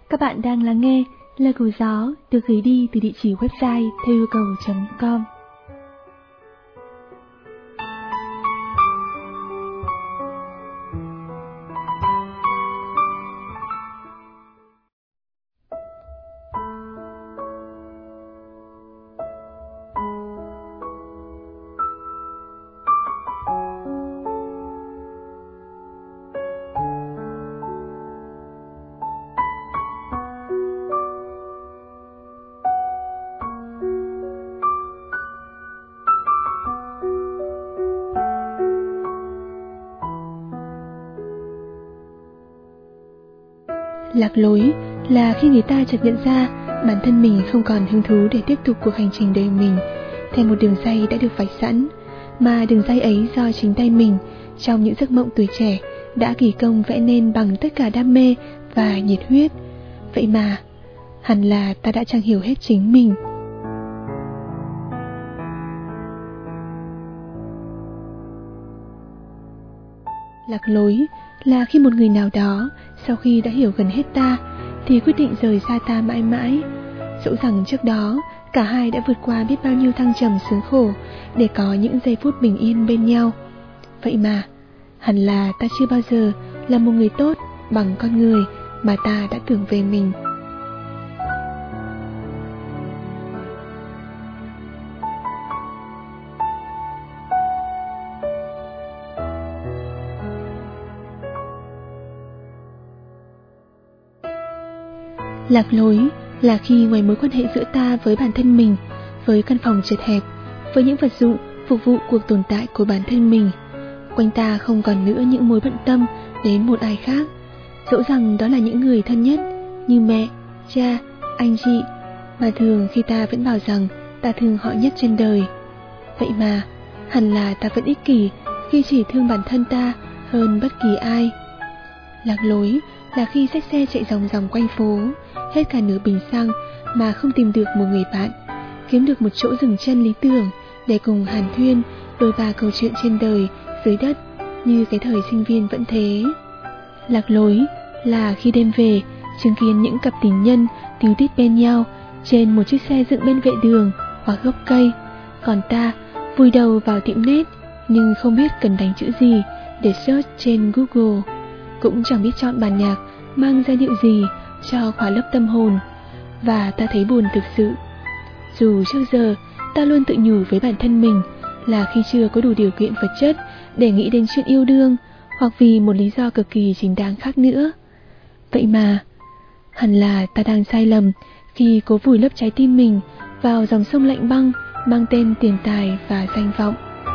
Các bạn đang lắng nghe Lời Của Gió được gửi đi từ địa chỉ website theo yêu cầu.com. Lạc lối là khi người ta chợt nhận ra bản thân mình không còn hứng thú để tiếp tục cuộc hành trình đời mình theo một đường ray đã được vạch sẵn, mà đường ray ấy do chính tay mình trong những giấc mộng tuổi trẻ đã kỳ công vẽ nên bằng tất cả đam mê và nhiệt huyết. Vậy mà hẳn là ta đã chẳng hiểu hết chính mình. Lạc lối là khi một người nào đó sau khi đã hiểu gần hết ta thì quyết định rời xa ta mãi mãi, dẫu rằng trước đó cả hai đã vượt qua biết bao nhiêu thăng trầm sướng khổ để có những giây phút bình yên bên nhau. Vậy mà hẳn là ta chưa bao giờ là một người tốt bằng con người mà ta đã tưởng về mình. Lạc lối là khi ngoài mối quan hệ giữa ta với bản thân mình, với căn phòng chật hẹp, với những vật dụng phục vụ cuộc tồn tại của bản thân mình, quanh ta không còn nữa những mối bận tâm đến một ai khác, dẫu rằng đó là những người thân nhất như mẹ, cha, anh chị, mà thường khi ta vẫn bảo rằng ta thương họ nhất trên đời. Vậy mà hẳn là ta vẫn ích kỷ khi chỉ thương bản thân ta hơn bất kỳ ai. Lạc lối là khi xách xe chạy vòng vòng quanh phố, hết cả nửa bình xăng mà không tìm được một người bạn, kiếm được một chỗ dừng chân lý tưởng để cùng hàn huyên đôi ba câu chuyện trên đời, dưới đất như cái thời sinh viên vẫn thế. Lạc lối là khi đêm về chứng kiến những cặp tình nhân tíu tít bên nhau trên một chiếc xe dựng bên vệ đường hoặc gốc cây, còn ta vùi đầu vào tiệm net nhưng không biết cần đánh chữ gì để search trên Google, cũng chẳng biết chọn bản nhạc mang giai điệu gì cho khóa lớp tâm hồn. Và ta thấy buồn thực sự. Dù trước giờ ta luôn tự nhủ với bản thân mình là khi chưa có đủ điều kiện vật chất để nghĩ đến chuyện yêu đương, hoặc vì một lý do cực kỳ chính đáng khác nữa. Vậy mà hẳn là ta đang sai lầm khi cố vùi lấp trái tim mình vào dòng sông lạnh băng mang tên tiền tài và danh vọng.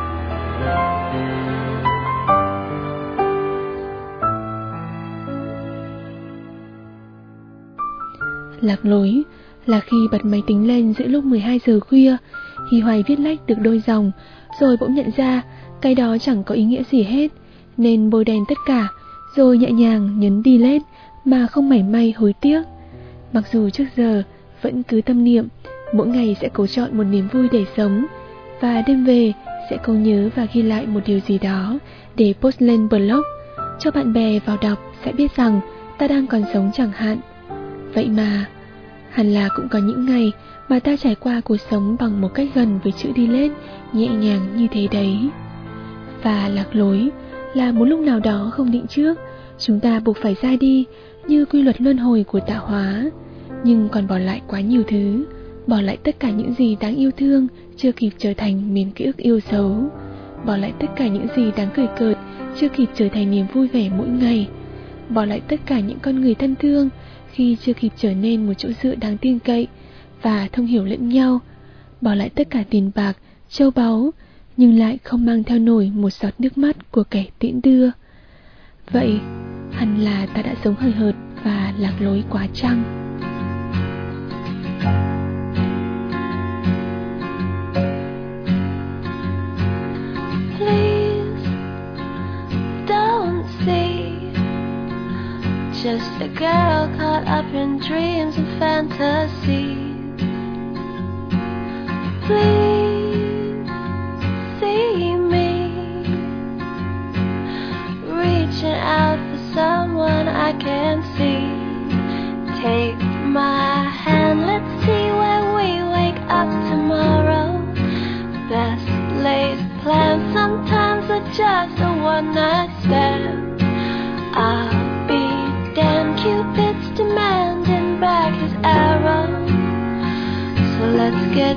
Lạc lối là khi bật máy tính lên giữa lúc 12 giờ khuya, khi hoài viết lách được đôi dòng, rồi bỗng nhận ra cái đó chẳng có ý nghĩa gì hết, nên bôi đen tất cả, rồi nhẹ nhàng nhấn delete mà không mảy may hối tiếc. Mặc dù trước giờ vẫn cứ tâm niệm mỗi ngày sẽ cố chọn một niềm vui để sống, và đêm về sẽ cố nhớ và ghi lại một điều gì đó để post lên blog, cho bạn bè vào đọc sẽ biết rằng ta đang còn sống chẳng hạn. Vậy mà hẳn là cũng có những ngày mà ta trải qua cuộc sống bằng một cách gần với chữ delete, nhẹ nhàng như thế đấy. Và lạc lối là một lúc nào đó không định trước, chúng ta buộc phải ra đi như quy luật luân hồi của tạo hóa, nhưng còn bỏ lại quá nhiều thứ, bỏ lại tất cả những gì đáng yêu thương chưa kịp trở thành miền ký ức yêu dấu, bỏ lại tất cả những gì đáng cười cợt chưa kịp trở thành niềm vui vẻ mỗi ngày, bỏ lại tất cả những con người thân thương khi chưa kịp trở nên một chỗ dựa đáng tin cậy và thông hiểu lẫn nhau, bỏ lại tất cả tiền bạc, châu báu, nhưng lại không mang theo nổi một giọt nước mắt của kẻ tiễn đưa. Vậy hẳn là ta đã sống hời hợt và lạc lối quá chăng? Please don't see just a girl caught up in dreams and fantasies. Please see me reaching out for someone I can't see. Take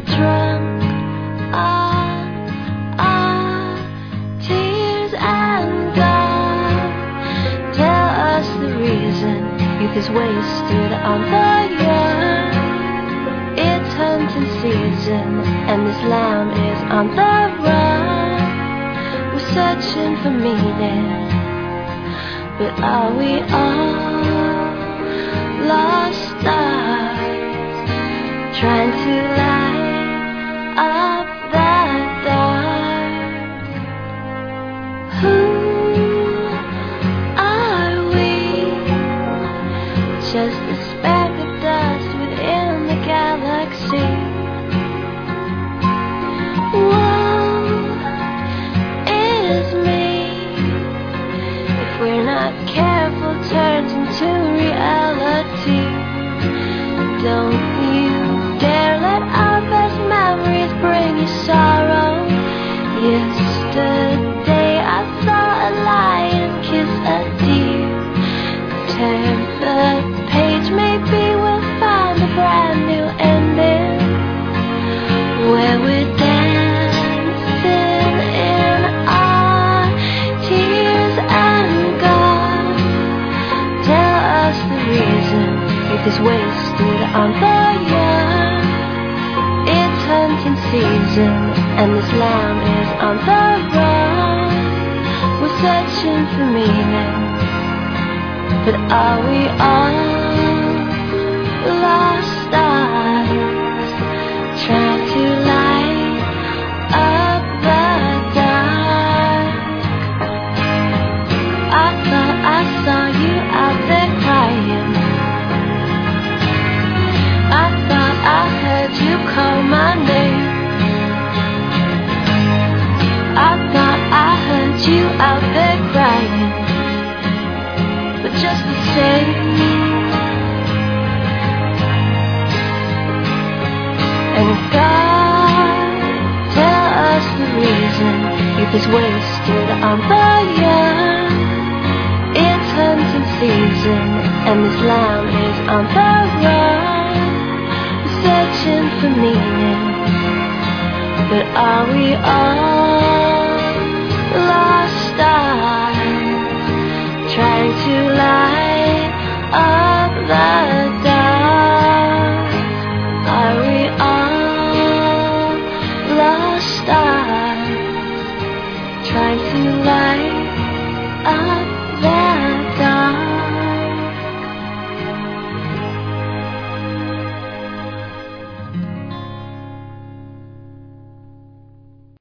drunk on tears and God. Tell us the reason youth is wasted on the young. It's hunting season and this lamb is on the run. We're searching for meaning, but are we all lost stars trying to light up that dark? Who are we? Just a speck of dust within the galaxy. Woe is me if we're not careful, turns into reality. Don't you dare let our best memories bring you sorrow. Yesterday I saw a lion kiss a deer. Turn the page, maybe we'll find a brand new ending where we're dancing in our tears and God. Tell us the reason youth is wasted on the young. It's hunting season and this lamb is on the run. We're searching for meaning, but are we all lost stars trying to light up the dark? I thought I saw you out there crying. I thought I heard you call my name. I thought I heard you out there crying. But just the same, and God, tell us the reason youth is wasted on the young. It's hunting season and this lamb is on the run. We're searching for meaning, but are we all lost stars trying to light up the dark? Are we all lost stars trying to light up